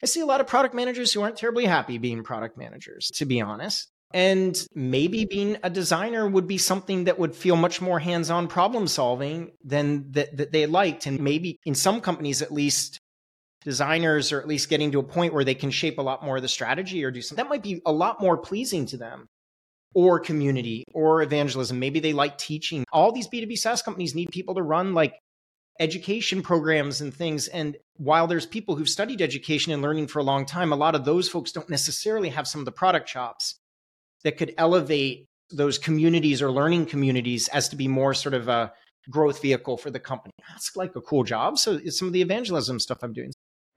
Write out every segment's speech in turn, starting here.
I see a lot of product managers who aren't terribly happy being product managers, to be honest. And maybe being a designer would be something that would feel much more hands-on problem solving than that they liked. And maybe in some companies, at least, designers are at least getting to a point where they can shape a lot more of the strategy or do something that might be a lot more pleasing to them, or community or evangelism. Maybe they like teaching. All these B2B SaaS companies need people to run like education programs and things. And while there's people who've studied education and learning for a long time, a lot of those folks don't necessarily have some of the product chops that could elevate those communities or learning communities as to be more sort of a growth vehicle for the company. That's like a cool job. So it's some of the evangelism stuff I'm doing.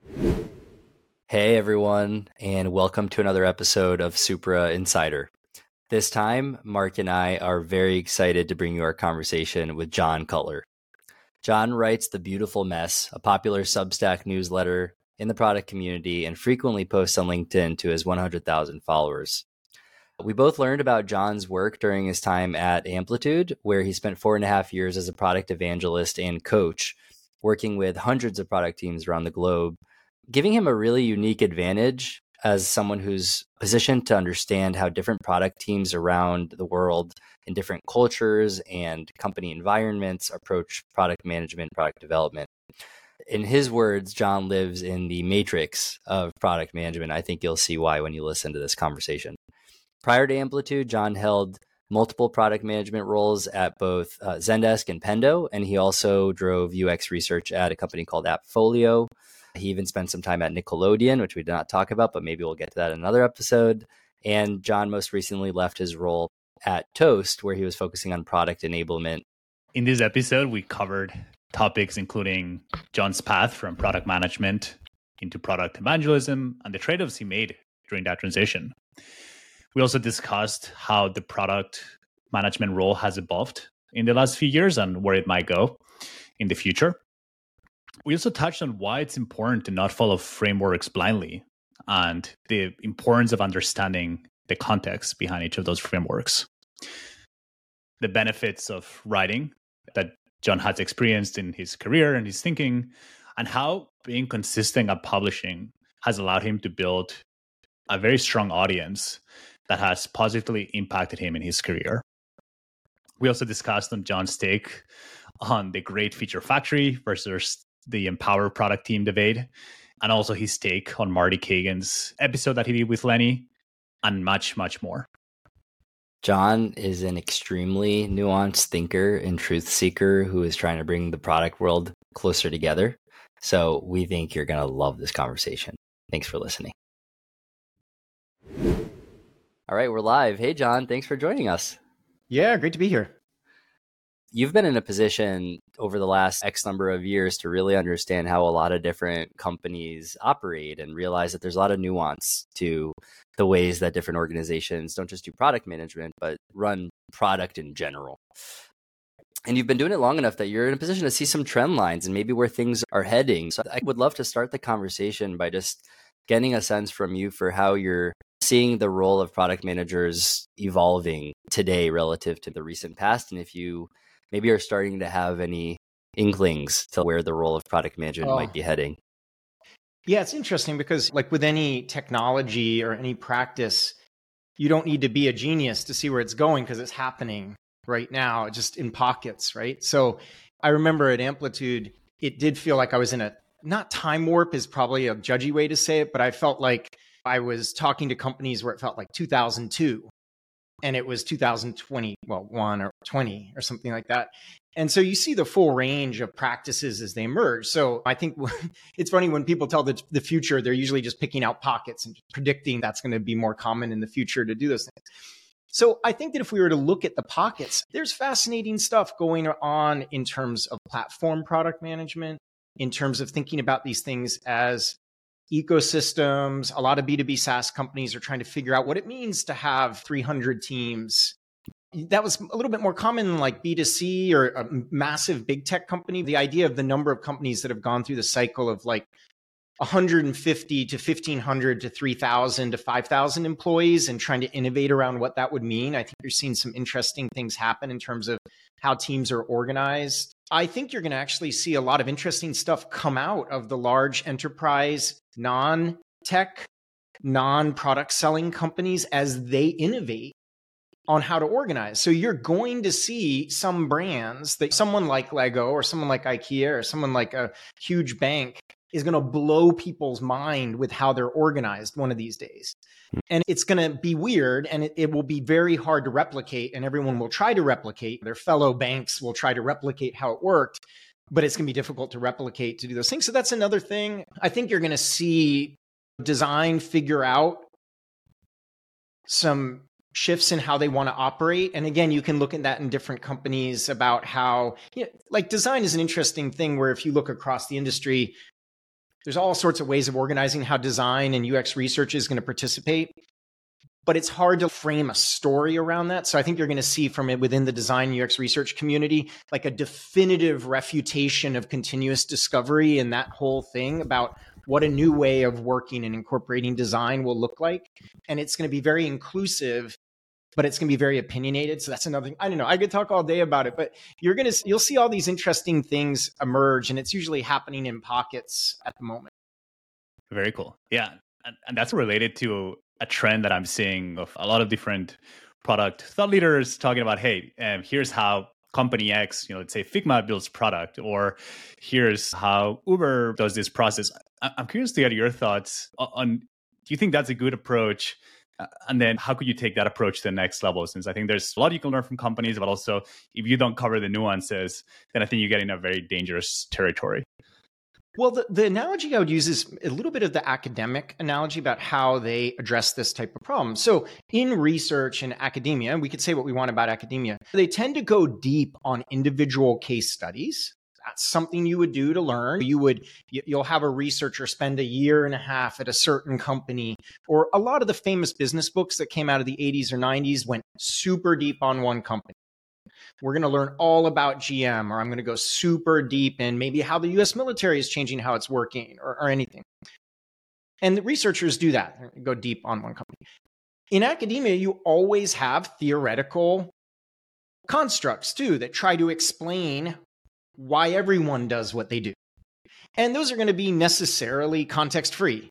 Hey everyone, and welcome to another episode of Supra Insider. This time, Mark and I are very excited to bring you our conversation with John Cutler. John writes The Beautiful Mess, a popular Substack newsletter in the product community, and frequently posts on LinkedIn to his 100,000 followers. We both learned about John's work during his time at Amplitude, where he spent 4.5 years as a product evangelist and coach, working with hundreds of product teams around the globe, giving him a really unique advantage as someone who's positioned to understand how different product teams around the world in different cultures and company environments approach product management, product development. In his words, John lives in the matrix of product management. I think you'll see why when you listen to this conversation. Prior to Amplitude, John held multiple product management roles at both Zendesk and Pendo, and he also drove UX research at a company called AppFolio. He even spent some time at Nickelodeon, which we did not talk about, but maybe we'll get to that in another episode. And John most recently left his role at Toast, where he was focusing on product enablement. In this episode, we covered topics including John's path from product management into product evangelism and the trade-offs he made during that transition. We also discussed how the product management role has evolved in the last few years and where it might go in the future. We also touched on why it's important to not follow frameworks blindly and the importance of understanding the context behind each of those frameworks. The benefits of writing that John has experienced in his career and his thinking, and how being consistent at publishing has allowed him to build a very strong audience that has positively impacted him in his career. We also discussed on John's take on the great feature factory versus the empower product team debate, and also his take on Marty Cagan's episode that he did with Lenny, and much, much more. John is an extremely nuanced thinker and truth seeker who is trying to bring the product world closer together. So we think you're going to love this conversation. Thanks for listening. All right, we're live. Hey, John, thanks for joining us. Yeah, great to be here. You've been in a position over the last X number of years to really understand how a lot of different companies operate and realize that there's a lot of nuance to the ways that different organizations don't just do product management, but run product in general. And you've been doing it long enough that you're in a position to see some trend lines and maybe where things are heading. So I would love to start the conversation by just getting a sense from you for how you're seeing the role of product managers evolving today relative to the recent past, and if you maybe are starting to have any inklings to where the role of product management might be heading. Yeah, it's interesting because like with any technology or any practice, you don't need to be a genius to see where it's going because it's happening right now, just in pockets, right? So I remember at Amplitude, it did feel like I was in a, not time warp is probably a judgy way to say it, but I felt like I was talking to companies where it felt like 2002 and it was 2020, well, 1 or 20 or something like that. And so you see the full range of practices as they emerge. So I think it's funny when people tell the future, they're usually just picking out pockets and predicting that's going to be more common in the future to do those things. So I think that if we were to look at the pockets, there's fascinating stuff going on in terms of platform product management, in terms of thinking about these things as ecosystems. A lot of B2B SaaS companies are trying to figure out what it means to have 300 teams. That was a little bit more common in like B2C or a massive big tech company. The idea of the number of companies that have gone through the cycle of like 150 to 1,500 to 3,000 to 5,000 employees and trying to innovate around what that would mean. I think you're seeing some interesting things happen in terms of how teams are organized. I think you're going to actually see a lot of interesting stuff come out of the large enterprise, tech, non-product selling companies as they innovate on how to organize. So you're going to see some brands that someone like Lego or someone like IKEA or someone like a huge bank is going to blow people's mind with how they're organized one of these days. And it's going to be weird, and it will be very hard to replicate, and everyone will try to replicate. Their fellow banks will try to replicate how it worked, but it's going to be difficult to replicate to do those things. So that's another thing. I think you're going to see design figure out some shifts in how they want to operate. And again, you can look at that in different companies about how, like design is an interesting thing where if you look across the industry, there's all sorts of ways of organizing how design and UX research is going to participate, but it's hard to frame a story around that. So I think you're going to see from it within the design UX research community, like a definitive refutation of continuous discovery and that whole thing about what a new way of working and incorporating design will look like. And it's going to be very inclusive, but it's going to be very opinionated. So that's another thing. I don't know. I could talk all day about it, but you'll see all these interesting things emerge, and it's usually happening in pockets at the moment. Very cool. Yeah. And that's related to a trend that I'm seeing of a lot of different product thought leaders talking about, hey, here's how company X, let's say Figma builds product, or here's how Uber does this process. I'm curious to get your thoughts on, do you think that's a good approach? And then how could you take that approach to the next level? Since I think there's a lot you can learn from companies, but also if you don't cover the nuances, then I think you get in a very dangerous territory. Well, the analogy I would use is a little bit of the academic analogy about how they address this type of problem. So in research and academia, we could say what we want about academia. They tend to go deep on individual case studies. That's something you would do to learn. You'll have a researcher spend a year and a half at a certain company, or a lot of the famous business books that came out of the 80s or 90s went super deep on one company. We're going to learn all about GM, or I'm going to go super deep in maybe how the US military is changing how it's working or anything. And the researchers do that, go deep on one company. In academia, you always have theoretical constructs too that try to explain why everyone does what they do. And those are going to be necessarily context-free.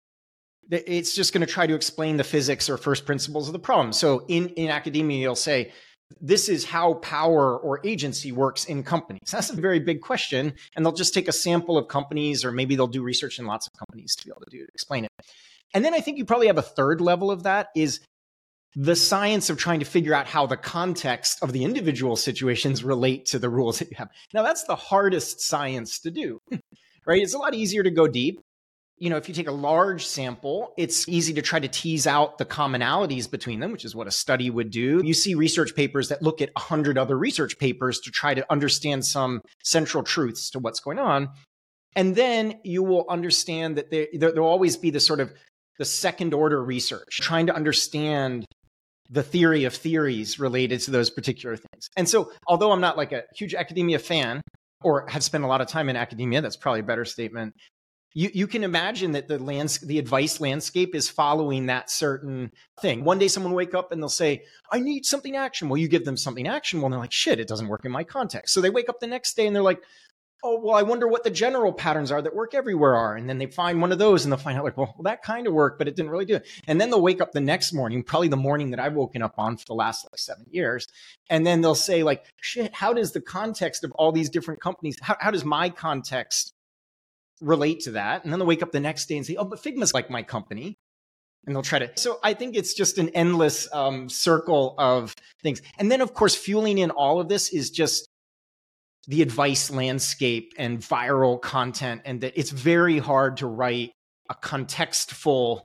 It's just going to try to explain the physics or first principles of the problem. So in academia, you'll say, this is how power or agency works in companies. That's a very big question. And they'll just take a sample of companies, or maybe they'll do research in lots of companies to be able to explain it. And then I think you probably have a third level of that is the science of trying to figure out how the context of the individual situations relate to the rules that you have. Now, that's the hardest science to do, right? It's a lot easier to go deep. If you take a large sample, it's easy to try to tease out the commonalities between them, which is what a study would do. You see research papers that look at 100 other research papers to try to understand some central truths to what's going on. And then you will understand that there'll always be the sort of the second order research, trying to understand the theory of theories related to those particular things. And so, although I'm not like a huge academia fan, or have spent a lot of time in academia, that's probably a better statement. You can imagine that the advice landscape is following that certain thing. One day someone will wake up and they'll say, I need something actionable. You give them something actionable and they're like, shit, it doesn't work in my context. So they wake up the next day and they're like, oh, well, I wonder what the general patterns are that work everywhere are. And then they find one of those and they'll find out like, well, that kind of worked, but it didn't really do it. And then they'll wake up the next morning, probably the morning that I've woken up on for the last 7 years. And then they'll say like, shit, how does the context of all these different companies, how does my context relate to that? And then they'll wake up the next day and say, oh, but Figma's like my company. And they'll try to. So I think it's just an endless circle of things. And then, of course, fueling in all of this is just the advice landscape and viral content, and that it's very hard to write a contextful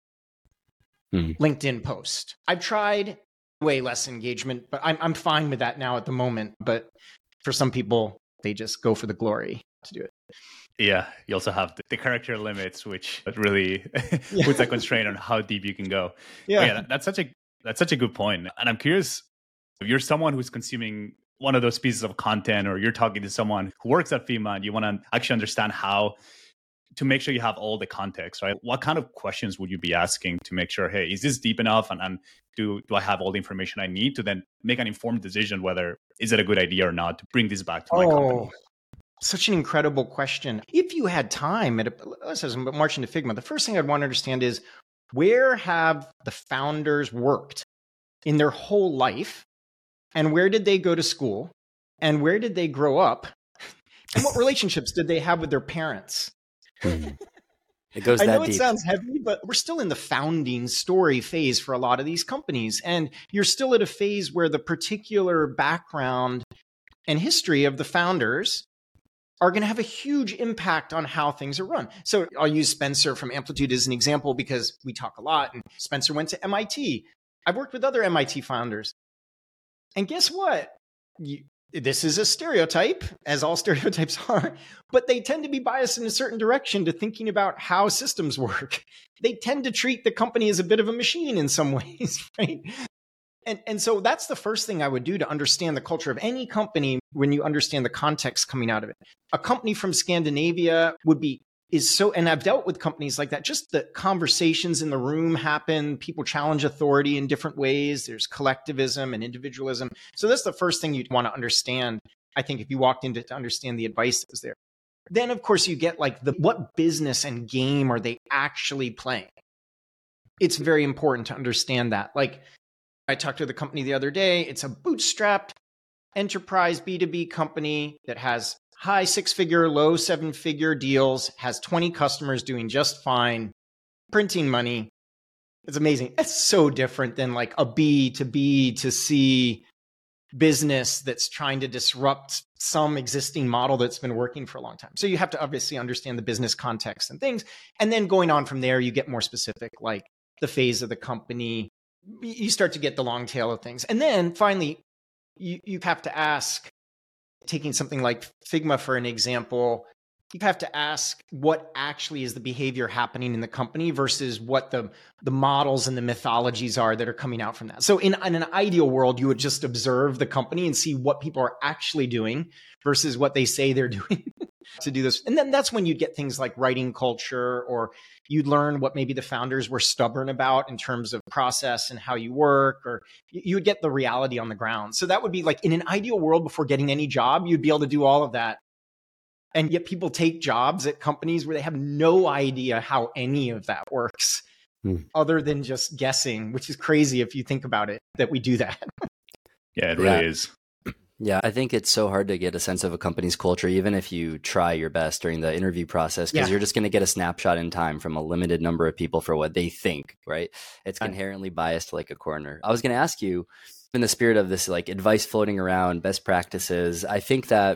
LinkedIn post. I've tried way less engagement, but I'm fine with that now at the moment. But for some people, they just go for the glory to do it. Yeah, you also have the character limits, which really puts a constraint on how deep you can go. Yeah, that's such a good point. And I'm curious, if you're someone who's consuming one of those pieces of content, or you're talking to someone who works at Figma and you want to actually understand how to make sure you have all the context, right? What kind of questions would you be asking to make sure, hey, is this deep enough? And do I have all the information I need to then make an informed decision whether is it a good idea or not to bring this back to my company? Such an incredible question. If you had time, let's say March into Figma, the first thing I'd want to understand is, where have the founders worked in their whole life? And where did they go to school? And where did they grow up? And what relationships did they have with their parents? It goes that deep. I know it sounds heavy, but we're still in the founding story phase for a lot of these companies. And you're still at a phase where the particular background and history of the founders are going to have a huge impact on how things are run. So I'll use Spencer from Amplitude as an example because we talk a lot. And Spencer went to MIT. I've worked with other MIT founders. And guess what? This is a stereotype, as all stereotypes are, but they tend to be biased in a certain direction to thinking about how systems work. They tend to treat the company as a bit of a machine in some ways, right? And so that's the first thing I would do to understand the culture of any company when you understand the context coming out of it. A company from Scandinavia and I've dealt with companies like that, just the conversations in the room happen, people challenge authority in different ways, there's collectivism and individualism. So that's the first thing you'd want to understand, I think, if you walked in to understand the advice that was there. Then, of course, you get like what business and game are they actually playing? It's very important to understand that. Like, I talked to the company the other day. It's a bootstrapped enterprise B2B company that has high 6-figure, low 7-figure deals, has 20 customers doing just fine, printing money. It's amazing. It's so different than like a B to B to C business that's trying to disrupt some existing model that's been working for a long time. So you have to obviously understand the business context and things. And then going on from there, you get more specific, like the phase of the company. You start to get the long tail of things. And then finally, you have to ask, taking something like Figma for an example, you have to ask what actually is the behavior happening in the company versus what the models and the mythologies are that are coming out from that. So in an ideal world, you would just observe the company and see what people are actually doing versus what they say they're doing to do this. And then that's when you get things like writing culture, or you'd learn what maybe the founders were stubborn about in terms of process and how you work, or you would get the reality on the ground. So that would be like, in an ideal world, before getting any job, you'd be able to do all of that. And yet people take jobs at companies where they have no idea how any of that works, other than just guessing, which is crazy if you think about it, that we do that. Yeah, it really is. Yeah, I think it's so hard to get a sense of a company's culture, even if you try your best during the interview process, because you're just going to get a snapshot in time from a limited number of people for what they think, right? It's inherently biased like a corner. I was going to ask you, in the spirit of this like advice floating around, best practices, I think that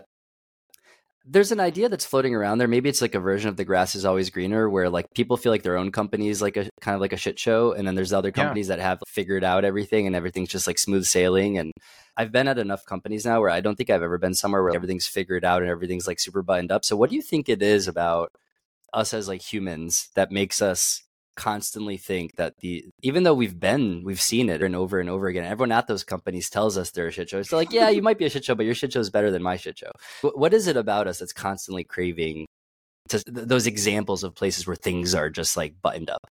there's an idea that's floating around there. Maybe it's like a version of the grass is always greener, where like people feel like their own company is like a kind of like a shit show. And then there's other companies that have figured out everything and everything's just like smooth sailing. And I've been at enough companies now where I don't think I've ever been somewhere where everything's figured out and everything's like super buttoned up. So what do you think it is about us as like humans that makes us constantly think that even though we've seen it and over again, everyone at those companies tells us they're a shit show. It's like, yeah, you might be a shit show, but your shit show is better than my shit show. What is it about us that's constantly craving those examples of places where things are just like buttoned up?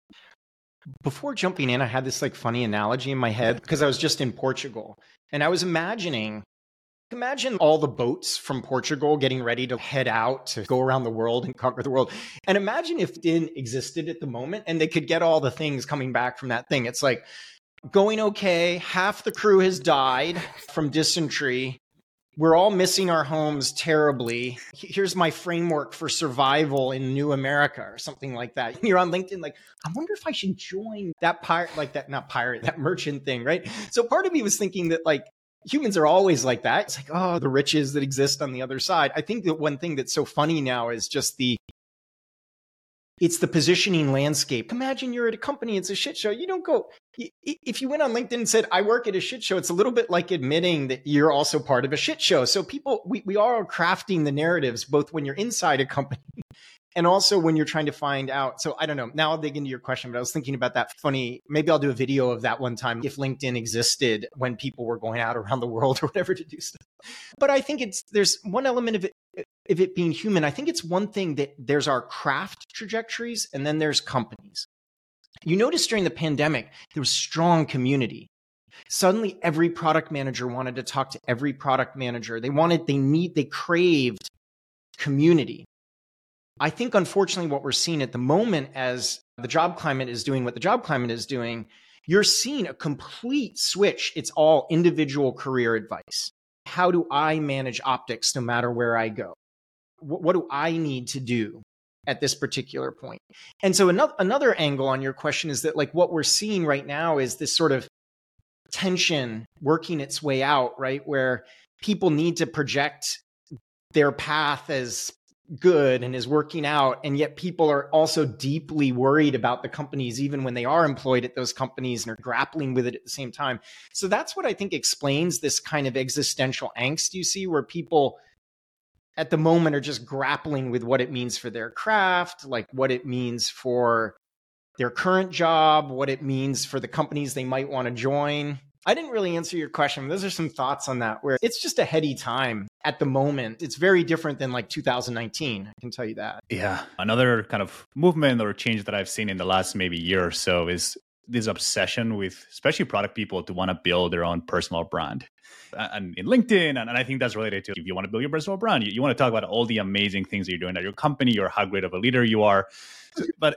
Before jumping in, I had this like funny analogy in my head because I was just in Portugal and I was imagine all the boats from Portugal getting ready to head out to go around the world and conquer the world. And imagine if LinkedIn existed at the moment and they could get all the things coming back from that thing. It's like going okay, half the crew has died from dysentery. We're all missing our homes terribly. Here's my framework for survival in New America or something like that. You're on LinkedIn like, I wonder if I should join that that merchant thing, right? So part of me was thinking that like, humans are always like that. It's like, oh, the riches that exist on the other side. I think that one thing that's so funny now is just it's the positioning landscape. Imagine you're at a company, it's a shit show. You don't go, if you went on LinkedIn and said, I work at a shit show, it's a little bit like admitting that you're also part of a shit show. So people, we are crafting the narratives, both when you're inside a company and also when you're trying to find out. So I don't know, now I'll dig into your question, but I was thinking about that funny, maybe I'll do a video of that one time if LinkedIn existed when people were going out around the world or whatever to do stuff. But I think there's one element of it being human. I think it's one thing that there's our craft trajectories and then there's companies. You notice during the pandemic, there was strong community. Suddenly every product manager wanted to talk to every product manager. They craved community. I think, unfortunately, what we're seeing at the moment as the job climate is doing what the job climate is doing, you're seeing a complete switch. It's all individual career advice. How do I manage optics no matter where I go? What do I need to do at this particular point? And so another angle on your question is that, like, what we're seeing right now is this sort of tension working its way out, right? Where people need to project their path as good and is working out. And yet people are also deeply worried about the companies, even when they are employed at those companies, and are grappling with it at the same time. So that's what I think explains this kind of existential angst you see, where people at the moment are just grappling with what it means for their craft, like what it means for their current job, what it means for the companies they might want to join. I didn't really answer your question. Those are some thoughts on that, where it's just a heady time at the moment. It's very different than like 2019. I can tell you that. Yeah. Another kind of movement or change that I've seen in the last maybe year or so is this obsession with especially product people to want to build their own personal brand. And in LinkedIn, and I think that's related to, if you want to build your personal brand, you want to talk about all the amazing things that you're doing at your company or how great of a leader you are. But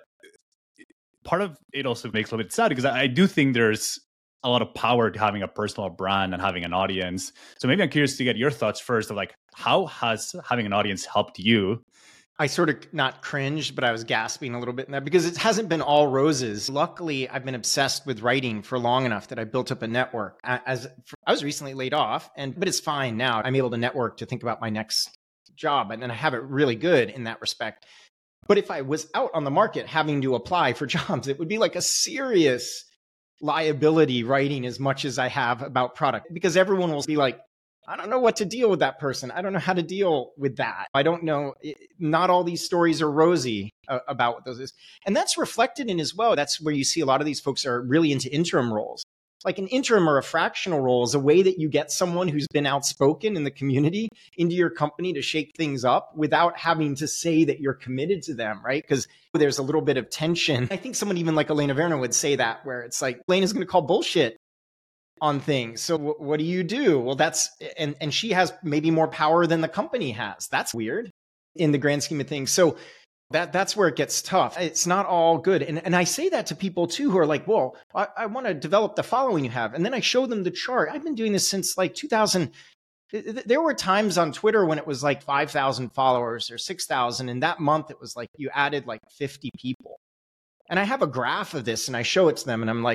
part of it also makes a little bit sad, because I do think there's a lot of power to having a personal brand and having an audience. So maybe I'm curious to get your thoughts first of like, how has having an audience helped you? I sort of not cringed, but I was gasping a little bit in that, because it hasn't been all roses. Luckily, I've been obsessed with writing for long enough that I built up a network. I was recently laid off, but it's fine now. I'm able to network to think about my next job, and I have it really good in that respect. But if I was out on the market having to apply for jobs, it would be like a serious liability writing as much as I have about product, because everyone will be like, I don't know what to deal with that person. I don't know how to deal with that. I don't know. Not all these stories are rosy about what those is. And that's reflected in as well. That's where you see a lot of these folks are really into interim roles. Like an interim or a fractional role is a way that you get someone who's been outspoken in the community into your company to shake things up without having to say that you're committed to them, right? Because there's a little bit of tension. I think someone even like Elena Werner would say that, where it's like, Elena's going to call bullshit on things. So what do you do? Well, and she has maybe more power than the company has. That's weird in the grand scheme of things. So that's where it gets tough. It's not all good. And I say that to people too, who are like, well, I want to develop the following you have. And then I show them the chart. I've been doing this since like 2000. There were times on Twitter when it was like 5,000 followers or 6,000. And that month it was like you added like 50 people. And I have a graph of this and I show it to them and I'm like,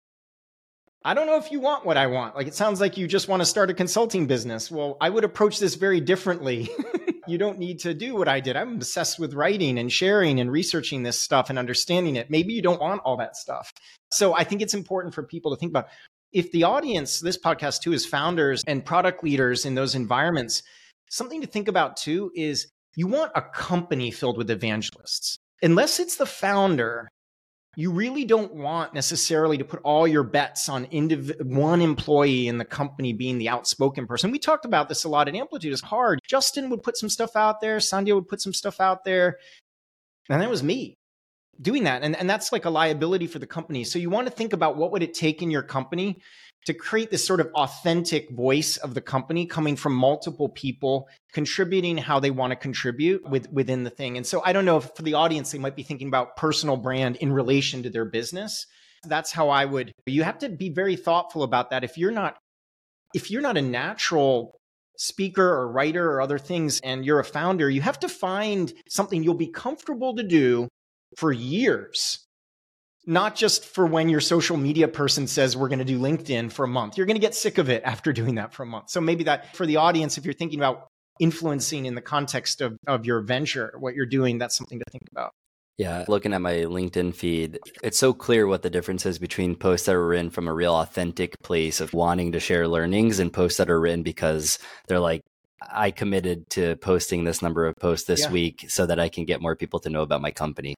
I don't know if you want what I want. Like, it sounds like you just want to start a consulting business. Well, I would approach this very differently. You don't need to do what I did. I'm obsessed with writing and sharing and researching this stuff and understanding it. Maybe you don't want all that stuff. So I think it's important for people to think about, if the audience, this podcast too, is founders and product leaders in those environments, something to think about too is you want a company filled with evangelists. Unless it's the founder, you really don't want necessarily to put all your bets on one employee in the company being the outspoken person. We talked about this a lot at Amplitude. It's hard. Justin would put some stuff out there. Sandhya would put some stuff out there. And that was me doing that. And that's like a liability for the company. So you want to think about, what would it take in your company to create this sort of authentic voice of the company coming from multiple people contributing how they want to contribute within the thing. And so I don't know if for the audience, they might be thinking about personal brand in relation to their business. That's how I would, you have to be very thoughtful about that. If you're not a natural speaker or writer or other things, and you're a founder, you have to find something you'll be comfortable to do for years. Not just for when your social media person says we're going to do LinkedIn for a month. You're going to get sick of it after doing that for a month. So maybe that for the audience, if you're thinking about influencing in the context of your venture, what you're doing, that's something to think about. Yeah, looking at my LinkedIn feed, it's so clear what the difference is between posts that are written from a real authentic place of wanting to share learnings and posts that are written because they're like, I committed to posting this number of posts this week so that I can get more people to know about my company.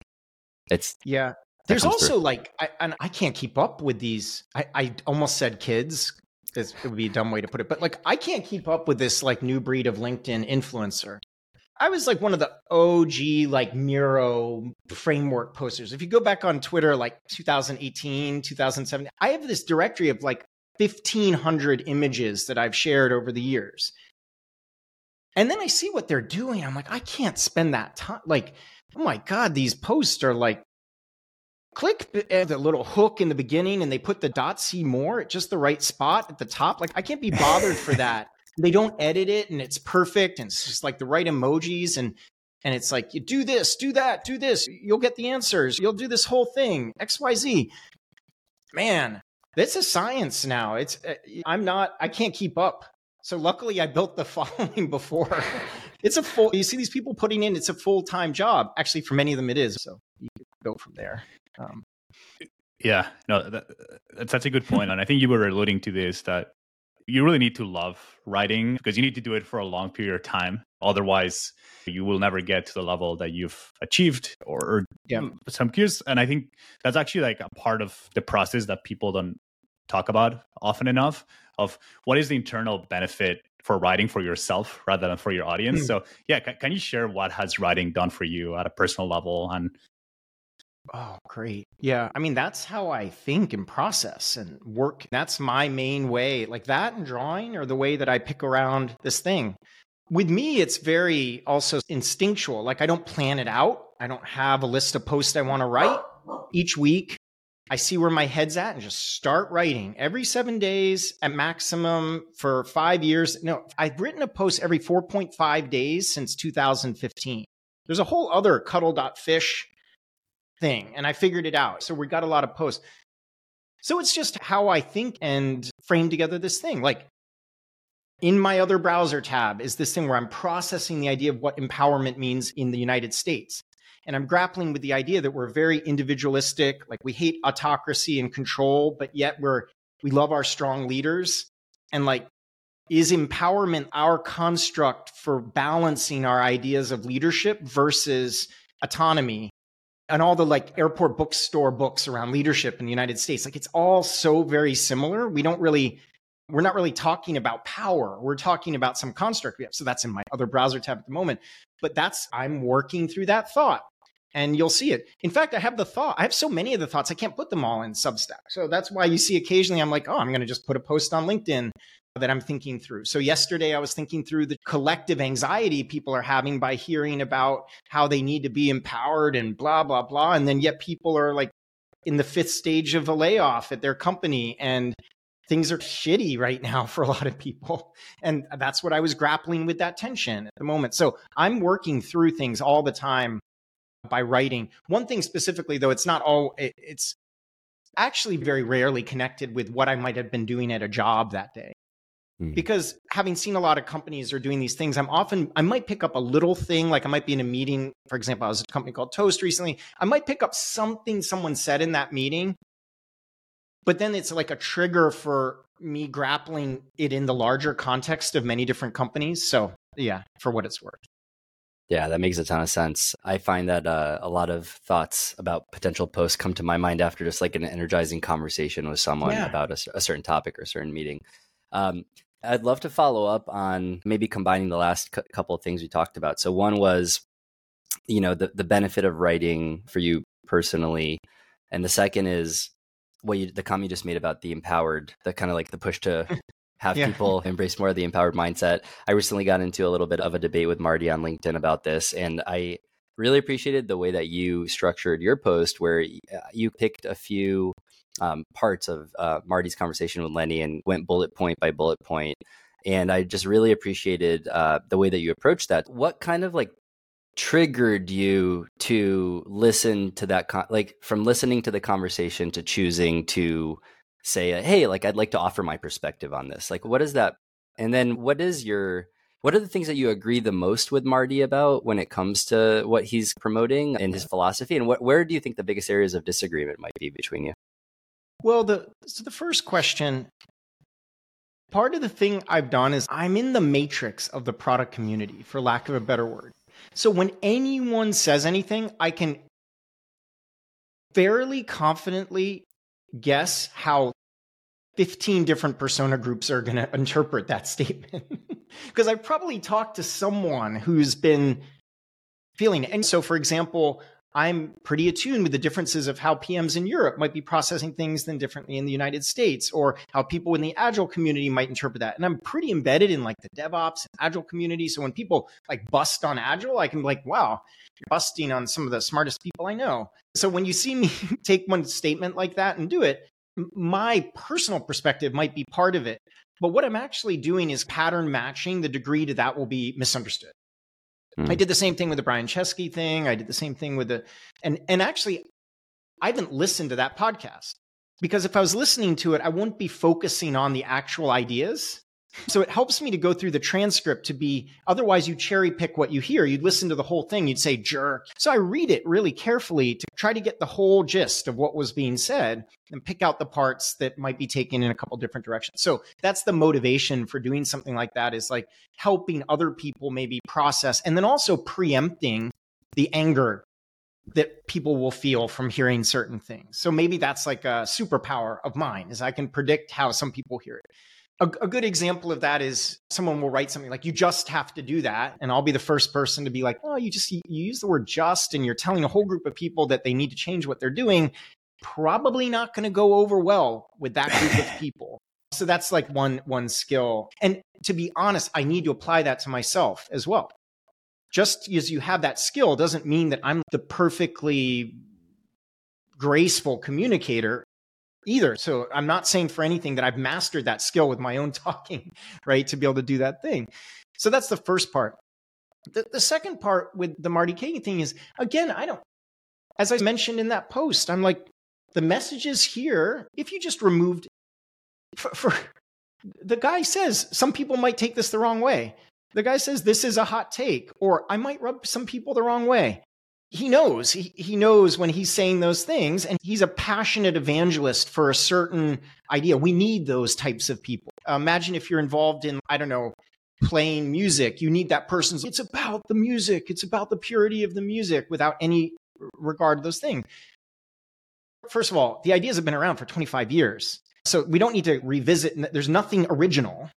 There's also like, I can't keep up with these. I almost said kids. It would be a dumb way to put it. But like, I can't keep up with this like new breed of LinkedIn influencer. I was like one of the OG like Miro framework posters. If you go back on Twitter, like 2018, 2017, I have this directory of like 1,500 images that I've shared over the years. And then I see what they're doing. I'm like, I can't spend that time. Like, oh my God, these posts are like, click the little hook in the beginning and they put the .see more at just the right spot at the top. Like, I can't be bothered for that. They don't edit it and it's perfect. And it's just like the right emojis. And it's like, you do this, do that, do this. You'll get the answers. You'll do this whole thing, XYZ. Man, it's a science now. I can't keep up. So luckily I built the following before. You see these people putting in, it's a full-time job. Actually, for many of them it is. So you can go from there. Yeah, no, that's such a good point. And I think you were alluding to this, that you really need to love writing because you need to do it for a long period of time. Otherwise, you will never get to the level that you've achieved or some curious. And I think that's actually like a part of the process that people don't talk about often enough, of what is the internal benefit for writing for yourself rather than for your audience. So yeah, can you share what has writing done for you at a personal level? And oh, great. Yeah. I mean, that's how I think and process and work. That's my main way. Like that and drawing are the way that I pick around this thing. With me, it's very also instinctual. Like I don't plan it out. I don't have a list of posts I want to write each week. I see where my head's at and just start writing every 7 days at maximum for 5 years. No, I've written a post every 4.5 days since 2015. There's a whole other cuddle.fish thing, and I figured it out. So we got a lot of posts. So it's just how I think and frame together this thing. Like in my other browser tab is this thing where I'm processing the idea of what empowerment means in the United States. And I'm grappling with the idea that we're very individualistic, like we hate autocracy and control, but yet we love our strong leaders. And like, is empowerment our construct for balancing our ideas of leadership versus autonomy? And all the like airport bookstore books around leadership in the United States, like it's all so very similar. We're not really talking about power. We're talking about some construct we have. So that's in my other browser tab at the moment. But I'm working through that thought. And you'll see it. In fact, I have so many of the thoughts, I can't put them all in Substack. So that's why you see occasionally I'm like, oh, I'm going to just put a post on LinkedIn that I'm thinking through. So yesterday I was thinking through the collective anxiety people are having by hearing about how they need to be empowered and blah, blah, blah. And then yet people are like in the 5th stage of a layoff at their company and things are shitty right now for a lot of people. And that's what I was grappling with, that tension at the moment. So I'm working through things all the time by writing. One thing specifically, though, it's actually very rarely connected with what I might have been doing at a job that day. Because having seen a lot of companies are doing these things, I might pick up a little thing, like I might be in a meeting. For example, I was at a company called Toast recently. I might pick up something someone said in that meeting, but then it's like a trigger for me grappling it in the larger context of many different companies. So yeah, for what it's worth. Yeah, that makes a ton of sense. I find that a lot of thoughts about potential posts come to my mind after just like an energizing conversation with someone about a certain topic or a certain meeting. I'd love to follow up on maybe combining the last couple of things we talked about. So one was, the benefit of writing for you personally. And the second is the comment you just made about the empowered, the kind of like the push to have people embrace more of the empowered mindset. I recently got into a little bit of a debate with Marty on LinkedIn about this. And I really appreciated the way that you structured your post, where you picked a few parts of Marty's conversation with Lenny and went bullet point by bullet point. And I just really appreciated the way that you approached that. What kind of like triggered you to listen to that, from listening to the conversation to choosing to say, hey, like I'd like to offer my perspective on this? Like, what is that? And then what are the things that you agree the most with Marty about when it comes to what he's promoting and his philosophy? And where do you think the biggest areas of disagreement might be between you? Well, the first question, part of the thing I've done is I'm in the matrix of the product community, for lack of a better word. So when anyone says anything, I can fairly confidently guess how 15 different persona groups are going to interpret that statement. Because I've probably talked to someone who's been feeling it. And so, for example, I'm pretty attuned with the differences of how PMs in Europe might be processing things than differently in the United States, or how people in the Agile community might interpret that. And I'm pretty embedded in like the DevOps and Agile community. So when people like bust on Agile, I can be like, wow, you're busting on some of the smartest people I know. So when you see me take one statement like that and do it, my personal perspective might be part of it. But what I'm actually doing is pattern matching the degree to that will be misunderstood. I did the same thing with the Brian Chesky thing. I did the same thing with and actually, I haven't listened to that podcast, because if I was listening to it, I wouldn't be focusing on the actual ideas. So it helps me to go through the transcript to be, otherwise you cherry pick what you hear. You'd listen to the whole thing. You'd say jerk. So I read it really carefully to try to get the whole gist of what was being said and pick out the parts that might be taken in a couple different directions. So that's the motivation for doing something like that, is like helping other people maybe process, and then also preempting the anger that people will feel from hearing certain things. So maybe that's like a superpower of mine, is I can predict how some people hear it. A good example of that is someone will write something like, you just have to do that. And I'll be the first person to be like, oh, you use the word just, and you're telling a whole group of people that they need to change what they're doing. Probably not going to go over well with that group of people. So that's like one skill. And to be honest, I need to apply that to myself as well. Just as you have that skill doesn't mean that I'm the perfectly graceful communicator either. So I'm not saying for anything that I've mastered that skill with my own talking, right, to be able to do that thing. So that's the first part. The second part with the Marty Cagan thing is, again, as I mentioned in that post, I'm like, the messages here, if you just removed, the guy says, some people might take this the wrong way. The guy says, this is a hot take, or I might rub some people the wrong way. He knows. He knows when he's saying those things, and he's a passionate evangelist for a certain idea. We need those types of people. Imagine if you're involved in, I don't know, playing music. You need that person's, it's about the music. It's about the purity of the music, without any regard to those things. First of all, the ideas have been around for 25 years. So we don't need to revisit. There's nothing original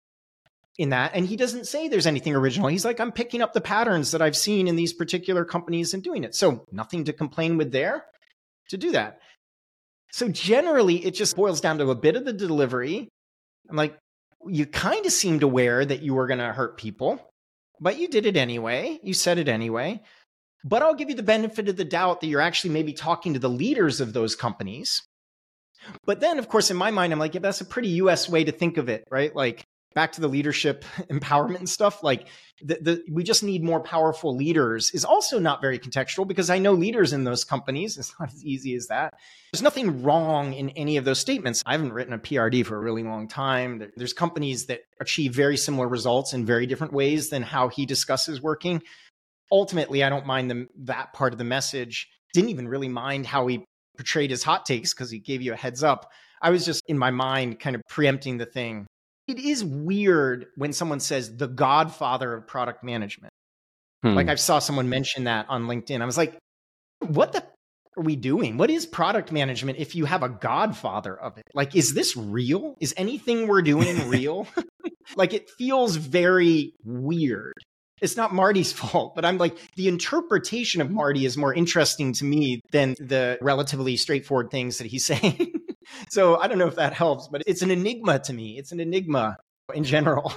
in that. And he doesn't say there's anything original. He's like, I'm picking up the patterns that I've seen in these particular companies and doing it. So nothing to complain with there to do that. So generally, it just boils down to a bit of the delivery. I'm like, you kind of seemed aware that you were going to hurt people, but you did it anyway. You said it anyway. But I'll give you the benefit of the doubt that you're actually maybe talking to the leaders of those companies. But then, of course, in my mind, I'm like, yeah, that's a pretty US way to think of it, right? Like, back to the leadership empowerment and stuff, like we just need more powerful leaders is also not very contextual, because I know leaders in those companies. It's not as easy as that. There's nothing wrong in any of those statements. I haven't written a PRD for a really long time. There's companies that achieve very similar results in very different ways than how he discusses working. Ultimately, I don't mind that part of the message. Didn't even really mind how he portrayed his hot takes, because he gave you a heads up. I was just in my mind kind of preempting the thing. It is weird when someone says the godfather of product management. Like I saw someone mention that on LinkedIn. I was like, what the are we doing? What is product management if you have a godfather of it? Like, is this real? Is anything we're doing real? Like, it feels very weird. It's not Marty's fault, but I'm like, the interpretation of Marty is more interesting to me than the relatively straightforward things that he's saying. So I don't know if that helps, but it's an enigma to me. It's an enigma in general.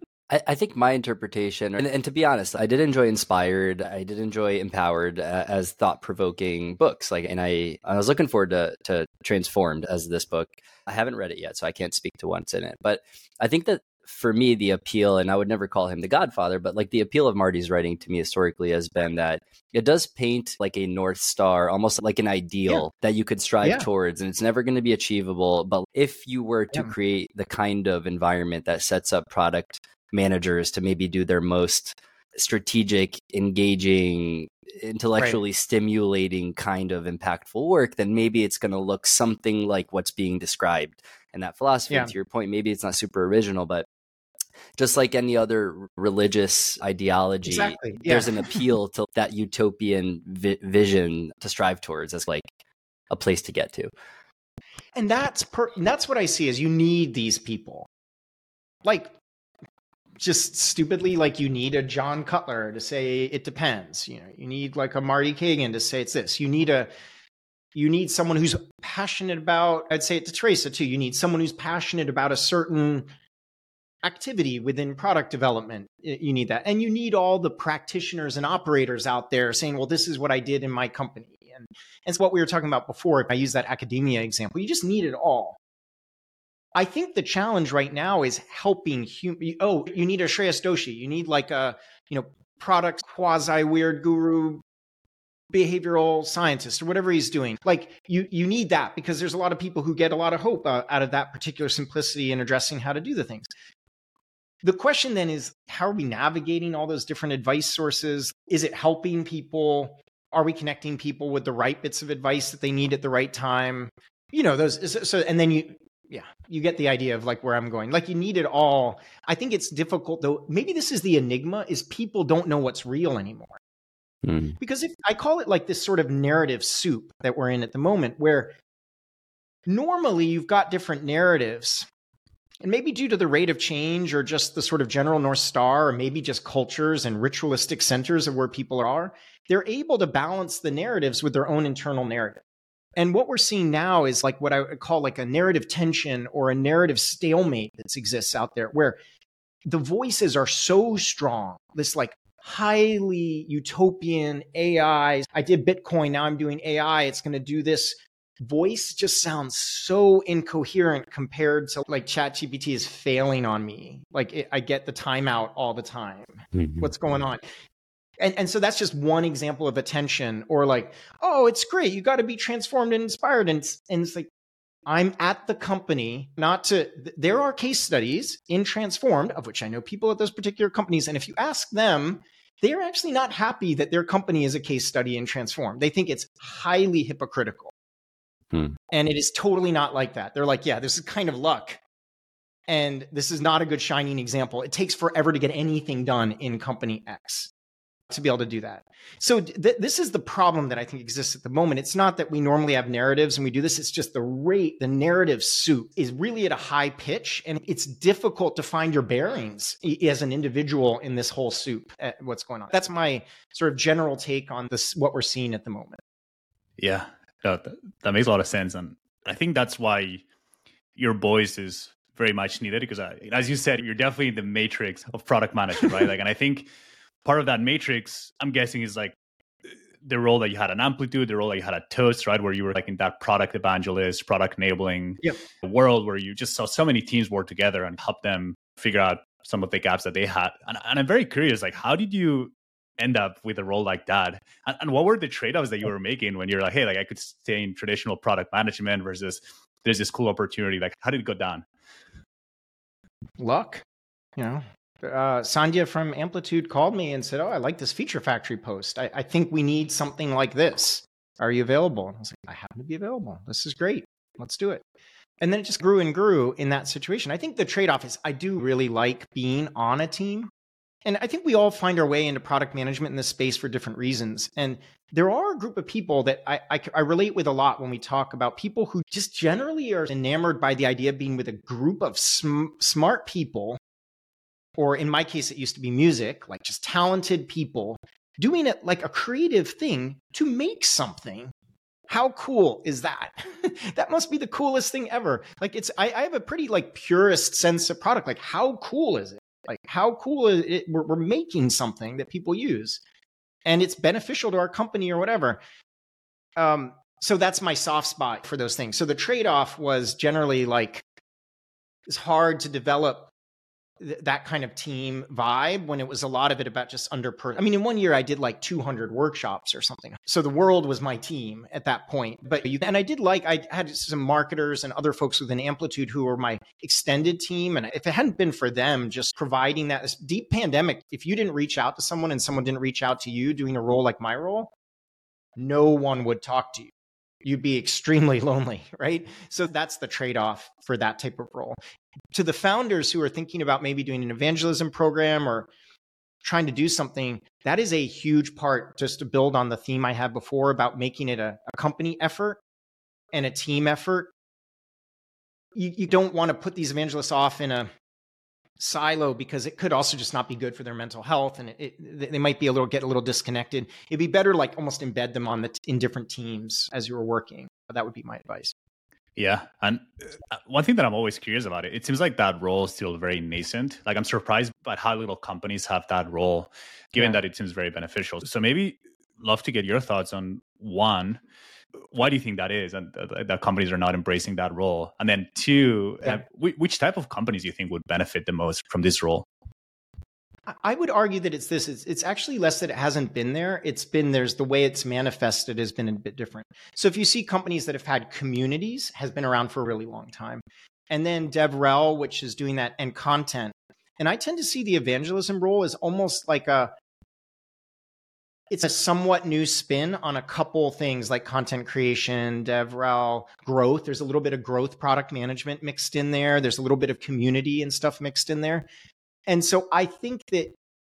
I think my interpretation, and to be honest, I did enjoy Inspired. I did enjoy Empowered as thought-provoking books. And I was looking forward to Transformed as this book. I haven't read it yet, so I can't speak to what's in it. But I think that for me, the appeal, and I would never call him the godfather, but like the appeal of Marty's writing to me historically has been that it does paint like a North Star, almost like an ideal that you could strive towards, and it's never going to be achievable. But if you were to create the kind of environment that sets up product managers to maybe do their most strategic, engaging, intellectually stimulating kind of impactful work, then maybe it's going to look something like what's being described. And that philosophy, to your point, maybe it's not super original, but just like any other religious ideology, there's an appeal to that utopian vision to strive towards as like a place to get to. And that's what I see is you need these people. Like, just stupidly, like you need a John Cutler to say it depends. You need like a Marty Kagan to say it's this. You need someone who's passionate about, I'd say it to Teresa too. You need someone who's passionate about a certain activity within product development. You need that. And you need all the practitioners and operators out there saying, well, this is what I did in my company. And it's what we were talking about before. If I use that academia example, you just need it all. I think the challenge right now is helping you need a Shreyas Doshi. You need like a, product quasi weird guru, behavioral scientist or whatever he's doing. Like you need that because there's a lot of people who get a lot of hope out of that particular simplicity in addressing how to do the things. The question then is, how are we navigating all those different advice sources? Is it helping people? Are we connecting people with the right bits of advice that they need at the right time? Those. So, and then you get the idea of like where I'm going. Like you need it all. I think it's difficult though. Maybe this is the enigma, is people don't know what's real anymore. Because if I call it like this sort of narrative soup that we're in at the moment, where normally you've got different narratives, and maybe due to the rate of change or just the sort of general North Star, or maybe just cultures and ritualistic centers of where people are, they're able to balance the narratives with their own internal narrative. And what we're seeing now is like what I would call like a narrative tension or a narrative stalemate that exists out there, where the voices are so strong, this like highly utopian AI. I did Bitcoin, now I'm doing AI, it's going to do this. Voice just sounds so incoherent compared to like ChatGPT is failing on me. Like I get the timeout all the time. What's going on? And so that's just one example of attention, or like, oh, it's great. You got to be transformed and inspired. And it's like, I'm at the company, there are case studies in Transformed, of which I know people at those particular companies. And if you ask them, they're actually not happy that their company is a case study in Transformed. They think it's highly hypocritical. And it is totally not like that. They're like, yeah, this is kind of luck. And this is not a good shining example. It takes forever to get anything done in company X to be able to do that. So this is the problem that I think exists at the moment. It's not that we normally have narratives and we do this. It's just the narrative soup is really at a high pitch, and it's difficult to find your bearings as an individual in this whole soup at what's going on. That's my sort of general take on this, what we're seeing at the moment. Yeah, that makes a lot of sense. And I think that's why your voice is very much needed, because as you said, you're definitely in the matrix of product management, right? And I think part of that matrix, I'm guessing, is like the role that you had at Amplitude, the role that you had at Toast, right? Where you were like in that product evangelist, product enabling world, where you just saw so many teams work together and help them figure out some of the gaps that they had. And I'm very curious, like, how did you end up with a role like that? And what were the trade-offs that you were making when you're like, hey, like I could stay in traditional product management versus there's this cool opportunity? Like, how did it go down? Luck, Sandhya from Amplitude called me and said, oh, I like this Feature Factory post. I think we need something like this. Are you available? And I was like, I happen to be available. This is great. Let's do it. And then it just grew and grew in that situation. I think the trade-off is I do really like being on a team. And I think we all find our way into product management in this space for different reasons. And there are a group of people that I relate with a lot when we talk about people who just generally are enamored by the idea of being with a group of smart people, or in my case, it used to be music, like just talented people doing it like a creative thing to make something. How cool is that? That must be the coolest thing ever. Like I have a pretty like purist sense of product. Like how cool is it? Like how cool is it? We're making something that people use and it's beneficial to our company or whatever. So that's my soft spot for those things. So the trade-off was generally like, it's hard to develop that kind of team vibe when it was a lot of it about just I mean, in one year I did like 200 workshops or something. So the world was my team at that point. And I had some marketers and other folks within Amplitude who were my extended team. And if it hadn't been for them just providing that, this deep pandemic, if you didn't reach out to someone and someone didn't reach out to you doing a role like my role, no one would talk to you. You'd be extremely lonely, right? So that's the trade-off for that type of role. To the founders who are thinking about maybe doing an evangelism program or trying to do something, that is a huge part, just to build on the theme I had before about making it a company effort and a team effort. You don't want to put these evangelists off in a silo because it could also just not be good for their mental health, and they might be get a little disconnected. It'd be better like almost embed them in different teams as you were working. That would be my advice. Yeah. And one thing that I'm always curious about, it seems like that role is still very nascent. Like I'm surprised by how little companies have that role, given that it seems very beneficial. So maybe love to get your thoughts on one, why do you think that is, and that companies are not embracing that role? And then two, which type of companies do you think would benefit the most from this role? I would argue that it's this. It's actually less that it hasn't been there. There's the way it's manifested has been a bit different. So if you see companies that have had communities, has been around for a really long time. And then DevRel, which is doing that, and content. And I tend to see the evangelism role as almost like it's a somewhat new spin on a couple things like content creation, DevRel, growth. There's a little bit of growth product management mixed in there. There's a little bit of community and stuff mixed in there. And so I think that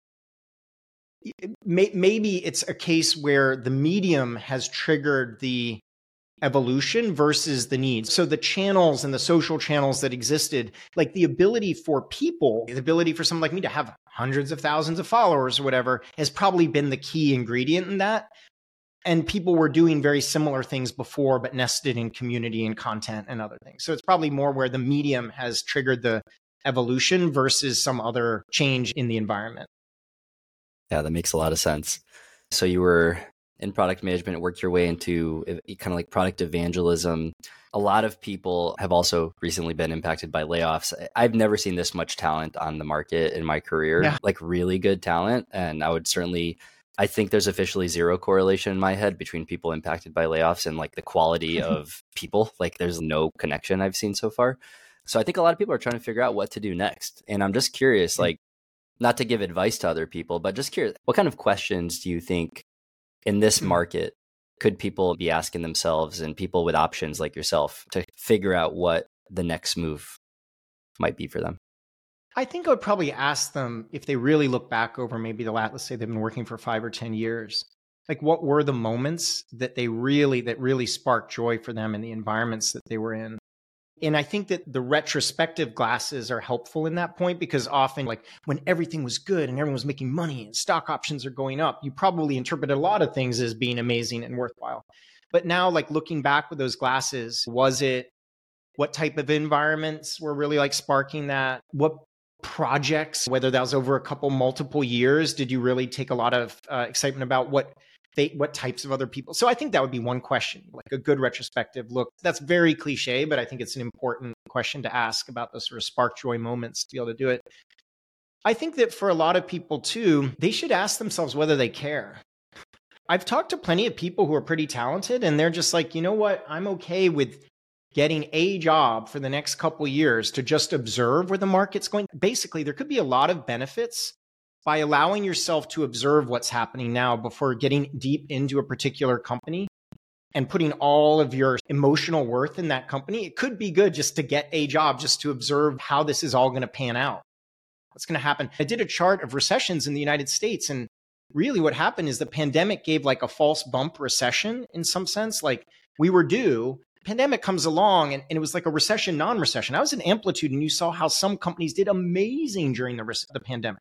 maybe it's a case where the medium has triggered the evolution versus the needs. So the channels and the social channels that existed, like the ability for people, the ability for someone like me to have hundreds of thousands of followers or whatever, has probably been the key ingredient in that. And people were doing very similar things before, but nested in community and content and other things. So it's probably more where the medium has triggered the evolution versus some other change in the environment. Yeah, that makes a lot of sense. So you were in product management, worked your way into kind of like product evangelism. A lot of people have also recently been impacted by layoffs. I've never seen this much talent on the market in my career, like really good talent. And I think there's officially zero correlation in my head between people impacted by layoffs and like the quality of people. Like there's no connection I've seen so far. So I think a lot of people are trying to figure out what to do next. And I'm just curious, like, not to give advice to other people, but just curious, what kind of questions do you think in this market could people be asking themselves, and people with options like yourself, to figure out what the next move might be for them? I think I would probably ask them, if they really look back over maybe let's say they've been working for 5 or 10 years, like what were the moments that really sparked joy for them in the environments that they were in? And I think that the retrospective glasses are helpful in that point, because often like when everything was good and everyone was making money and stock options are going up, you probably interpreted a lot of things as being amazing and worthwhile. But now, like looking back with those glasses, what type of environments were really like sparking that? What projects, whether that was over multiple years, did you really take a lot of excitement about? What types of other people? So I think that would be one question, like a good retrospective look. That's very cliche, but I think it's an important question to ask about those sort of spark joy moments to be able to do it. I think that for a lot of people too, they should ask themselves whether they care. I've talked to plenty of people who are pretty talented, and they're just like, you know what? I'm okay with getting a job for the next couple of years to just observe where the market's going. Basically, there could be a lot of benefits by allowing yourself to observe what's happening now before getting deep into a particular company and putting all of your emotional worth in that company. It could be good just to get a job, just to observe how this is all going to pan out. What's going to happen? I did a chart of recessions in the United States, and really what happened is the pandemic gave like a false bump recession in some sense. Like we were due, pandemic comes along, and it was like a recession, non-recession. I was in Amplitude, and you saw how some companies did amazing during the pandemic.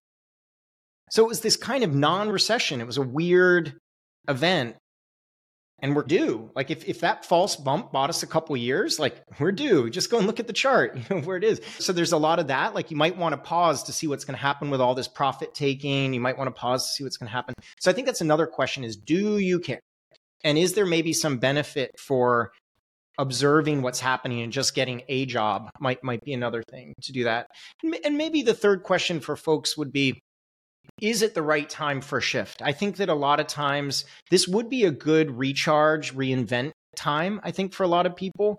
So it was this kind of non-recession. It was a weird event, and we're due. Like if that false bump bought us a couple of years, like we're due. Just go and look at the chart, where it is. So there's a lot of that. Like you might want to pause to see what's going to happen with all this profit taking. You might want to pause to see what's going to happen. So I think that's another question: is do you care? And is there maybe some benefit for observing what's happening and just getting a job? Might be another thing to do that. And maybe the third question for folks would be, is it the right time for a shift? I think that a lot of times this would be a good recharge, reinvent time, I think, for a lot of people.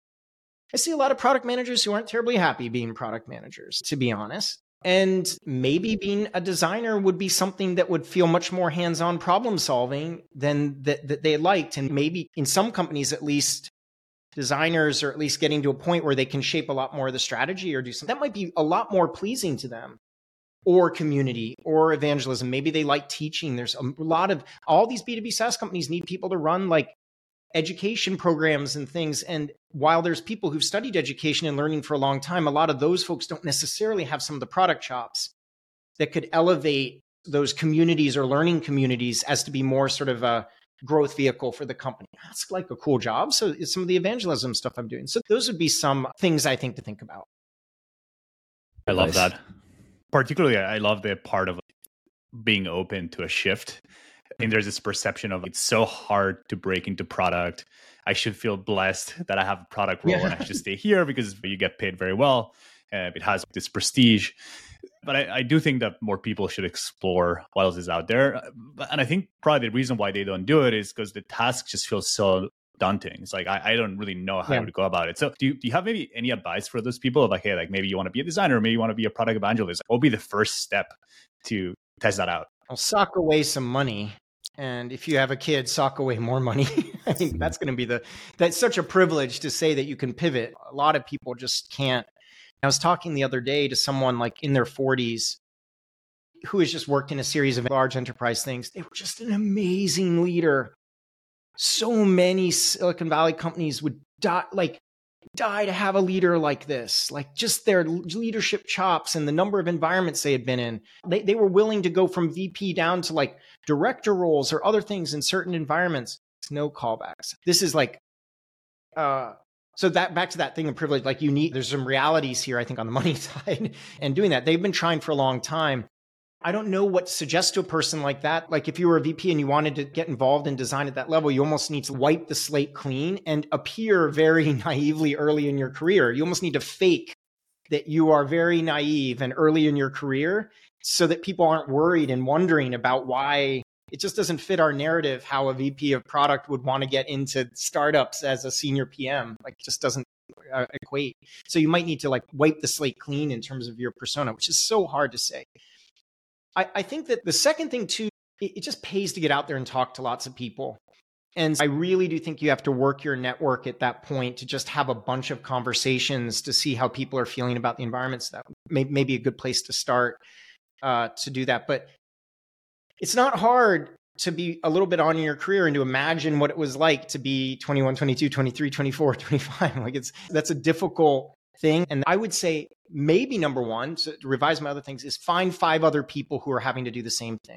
I see a lot of product managers who aren't terribly happy being product managers, to be honest. And maybe being a designer would be something that would feel much more hands-on problem solving than that they liked. And maybe in some companies, at least, designers are at least getting to a point where they can shape a lot more of the strategy or do something that might be a lot more pleasing to them. Or community or evangelism. Maybe they like teaching. There's a lot of all these B2B SaaS companies need people to run like education programs and things. And while there's people who've studied education and learning for a long time, a lot of those folks don't necessarily have some of the product chops that could elevate those communities or learning communities as to be more sort of a growth vehicle for the company. That's like a cool job. So it's some of the evangelism stuff I'm doing. So those would be some things I think to think about. I love that. Particularly, I love the part of being open to a shift. I think there's this perception of it's so hard to break into product. I should feel blessed that I have a product role and I should stay here because you get paid very well. It has this prestige. But I do think that more people should explore what else is out there. And I think probably the reason why they don't do it is because the task just feels so daunting. It's like, I don't really know how to go about it. So do you have maybe any advice for those people of like, hey, like maybe you want to be a designer, maybe you want to be a product evangelist? What would be the first step to test that out? I'll sock away some money. And if you have a kid, sock away more money. I think that's going to be that's such a privilege to say that you can pivot. A lot of people just can't. I was talking the other day to someone like in their 40s who has just worked in a series of large enterprise things. They were just an amazing leader. So many Silicon Valley companies would die to have a leader like this, like just their leadership chops and the number of environments they had been in. They were willing to go from VP down to like director roles or other things in certain environments. It's no callbacks. This is like, so that back to that thing of privilege, like there's some realities here, I think, on the money side and doing that. They've been trying for a long time. I don't know what to suggest to a person like that. Like if you were a VP and you wanted to get involved in design at that level, you almost need to wipe the slate clean and appear very naively early in your career. You almost need to fake that you are very naive and early in your career so that people aren't worried and wondering about why. It just doesn't fit our narrative how a VP of product would want to get into startups as a senior PM. Like it just doesn't equate. So you might need to like wipe the slate clean in terms of your persona, which is so hard to say. I think that the second thing too, it just pays to get out there and talk to lots of people. And I really do think you have to work your network at that point to just have a bunch of conversations to see how people are feeling about the environments. That may be a good place to start to do that. But it's not hard to be a little bit on in your career and to imagine what it was like to be 21, 22, 23, 24, 25. Like that's a difficult thing. And I would say maybe number one, to revise my other things, is find 5 other people who are having to do the same thing.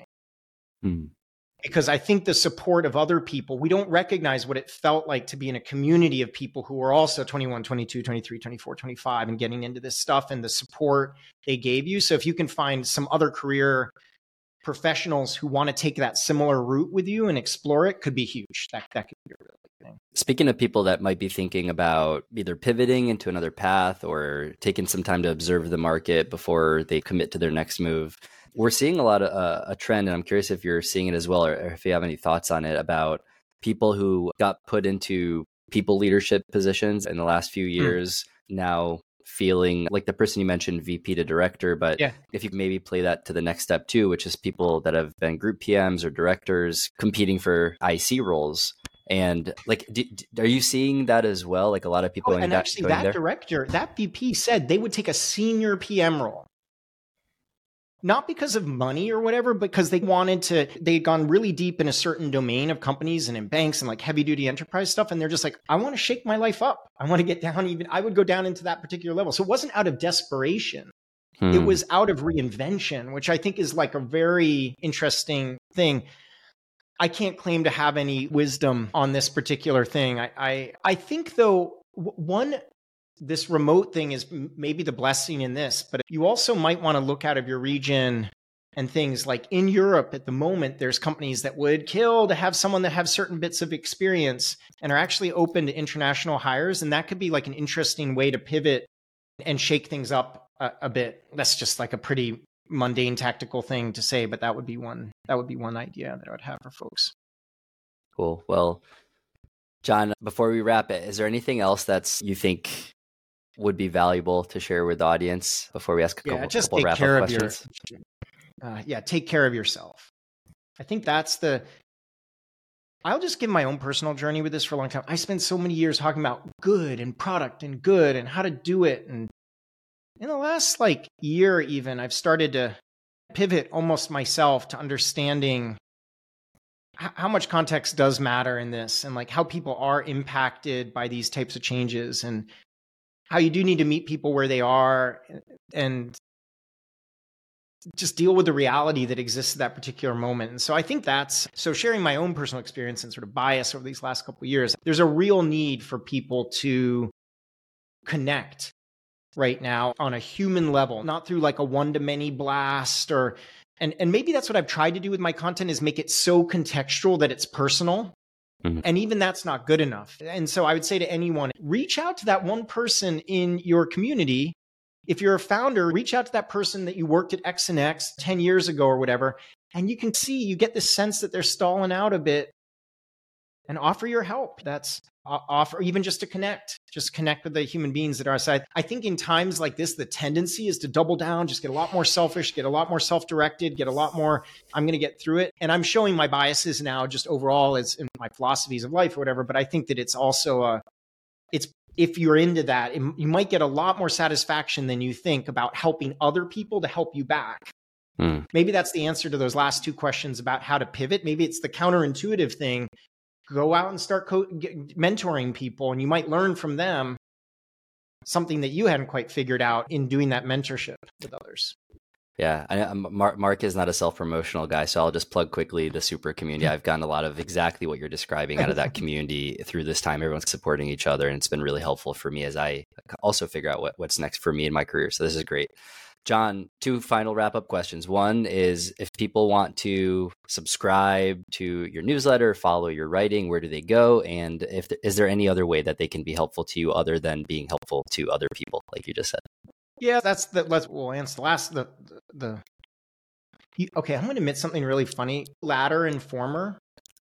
Because I think the support of other people, we don't recognize what it felt like to be in a community of people who were also 21, 22, 23, 24, 25 and getting into this stuff and the support they gave you. So if you can find some other career professionals who want to take that similar route with you and explore it, could be huge. That could be a really big thing. Speaking of people that might be thinking about either pivoting into another path or taking some time to observe the market before they commit to their next move, we're seeing a lot of a trend, and I'm curious if you're seeing it as well, or if you have any thoughts on it, about people who got put into people leadership positions in the last few years now feeling like the person you mentioned, VP to director, but if you maybe play that to the next step too, which is people that have been group PMs or directors competing for IC roles. And like, are you seeing that as well? Like a lot of people and actually that director, that VP said they would take a senior PM role. Not because of money or whatever, but because they'd gone really deep in a certain domain of companies and in banks and like heavy duty enterprise stuff. And they're just like, I want to shake my life up. I want to get down I would go down into that particular level. So it wasn't out of desperation. It was out of reinvention, which I think is like a very interesting thing. I can't claim to have any wisdom on this particular thing. I think though, this remote thing is maybe the blessing in this, but you also might want to look out of your region and things like in Europe at the moment, there's companies that would kill to have someone that have certain bits of experience and are actually open to international hires. And that could be like an interesting way to pivot and shake things up a bit. That's just like a pretty mundane tactical thing to say, but that would be one idea that I would have for folks. Cool. Well, John, before we wrap it, is there anything else that's you think would be valuable to share with the audience before we ask a couple wrap-up questions? Take care of yourself. I think I'll just give my own personal journey with this for a long time. I spent so many years talking about good and product and good and how to do it. And in the last year even, I've started to pivot almost myself to understanding how much context does matter in this, and like how people are impacted by these types of changes, and how you do need to meet people where they are and just deal with the reality that exists at that particular moment. And so I think so sharing my own personal experience and sort of bias over these last couple of years, there's a real need for people to connect right now on a human level, not through like a one-to-many blast and maybe that's what I've tried to do with my content, is make it so contextual that it's personal. Mm-hmm. And even that's not good enough. And so I would say to anyone, reach out to that one person in your community. If you're a founder, reach out to that person that you worked at X and X 10 years ago or whatever. And you can see, you get this sense that they're stalling out a bit, and offer your help. That's offer, even just to connect with the human beings that are outside. I think in times like this, the tendency is to double down, just get a lot more selfish, get a lot more self-directed, get a lot more, I'm going to get through it. And I'm showing my biases now just overall as in my philosophies of life or whatever. But I think that it's also if you're into that, you might get a lot more satisfaction than you think about helping other people to help you back. Maybe that's the answer to those last two questions about how to pivot. Maybe it's the counterintuitive thing. Go out and start mentoring people, and you might learn from them something that you hadn't quite figured out in doing that mentorship with others. Yeah, Mark is not a self-promotional guy, so I'll just plug quickly the Supra community. I've gotten a lot of exactly what you're describing out of that community through this time. Everyone's supporting each other, and it's been really helpful for me as I also figure out what's next for me in my career. So this is great. John, two final wrap-up questions. One is, if people want to subscribe to your newsletter, follow your writing, where do they go? And is there any other way that they can be helpful to you other than being helpful to other people, like you just said? Yeah, we'll answer the last, okay, I'm going to admit something really funny. Ladder Informer.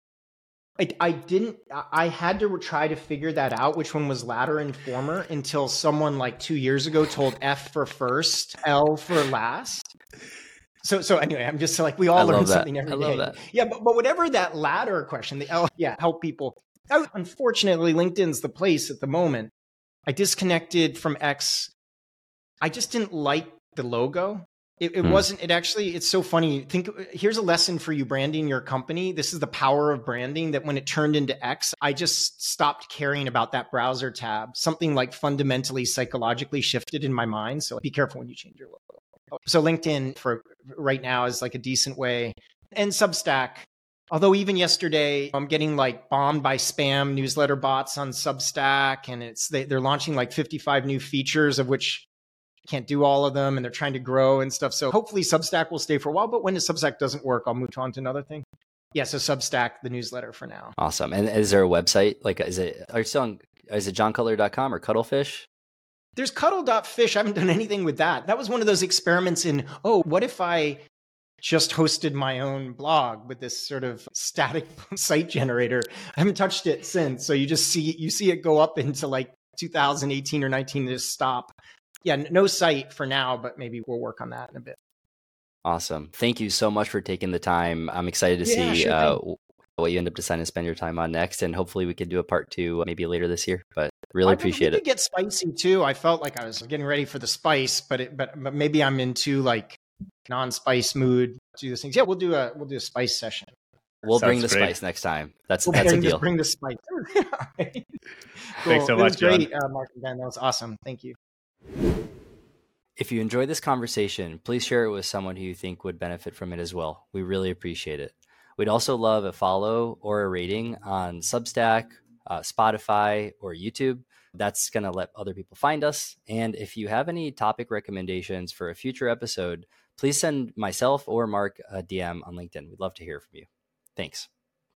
I had to try to figure that out, which one was Ladder Informer, until someone like 2 years ago told F for first, L for last. So anyway, I'm just like, we all learn something every day. I love that. Yeah, but whatever that ladder question, the L, help people. Unfortunately, LinkedIn's the place at the moment. I disconnected from X. I just didn't like the logo. It wasn't, it's so funny. Here's a lesson for you branding your company. This is the power of branding, that when it turned into X, I just stopped caring about that browser tab. Something like fundamentally psychologically shifted in my mind. So be careful when you change your logo. So LinkedIn for right now is like a decent way. And Substack. Although even yesterday, I'm getting like bombed by spam newsletter bots on Substack, and they're launching like 55 new features, of which can't do all of them, and they're trying to grow and stuff. So hopefully Substack will stay for a while, but when the Substack doesn't work, I'll move on to another thing. Yeah, so Substack, the newsletter for now. Awesome. And is there a website? Like, is it johncuttler.com or Cuddlefish? There's cuddle.fish. I haven't done anything with that. That was one of those experiments in, what if I just hosted my own blog with this sort of static site generator? I haven't touched it since. So you see it go up into like 2018 or 19 to just stop. Yeah, no site for now, but maybe we'll work on that in a bit. Awesome. Thank you so much for taking the time. I'm excited to see what you end up deciding to spend your time on next. And hopefully we could do a part 2 maybe later this year, but really appreciate it. We could get spicy too. I felt like I was getting ready for the spice, but maybe I'm into like non-spice mood, do these things. Yeah, we'll do a spice session. We'll bring the spice next time. That's a deal. Bring the spice. Cool. Thanks so much, John. Great, Mark and Ben. That was awesome. Thank you. If you enjoyed this conversation, please share it with someone who you think would benefit from it as well. We really appreciate it. We'd also love a follow or a rating on Substack, Spotify, or YouTube. That's going to let other people find us. And if you have any topic recommendations for a future episode, please send myself or Mark a DM on LinkedIn. We'd love to hear from you. Thanks.